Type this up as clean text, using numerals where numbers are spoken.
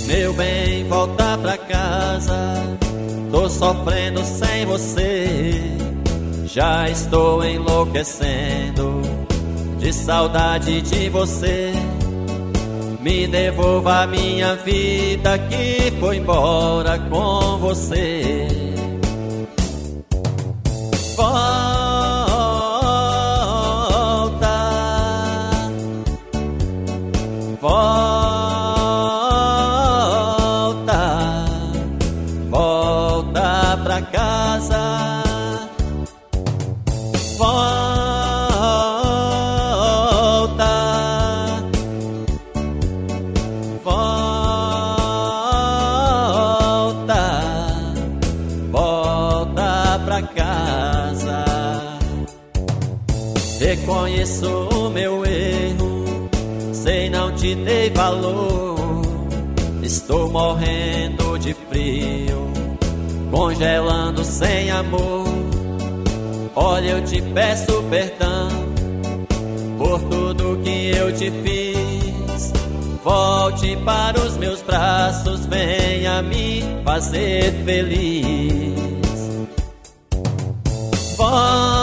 Meu bem, volta pra casa. Tô sofrendo sem você. Já estou enlouquecendo de saudade de você. Me devolva a minha vida que foi embora com você. Volta, volta, volta pra casa. Volta, volta, volta pra casa. Reconheço o meu erro, sei não te dei valor. Estou morrendo de frio, congelando sem amor. Olha, eu te peço perdão por tudo que eu te fiz. Volte para os meus braços, venha me fazer feliz. Volta,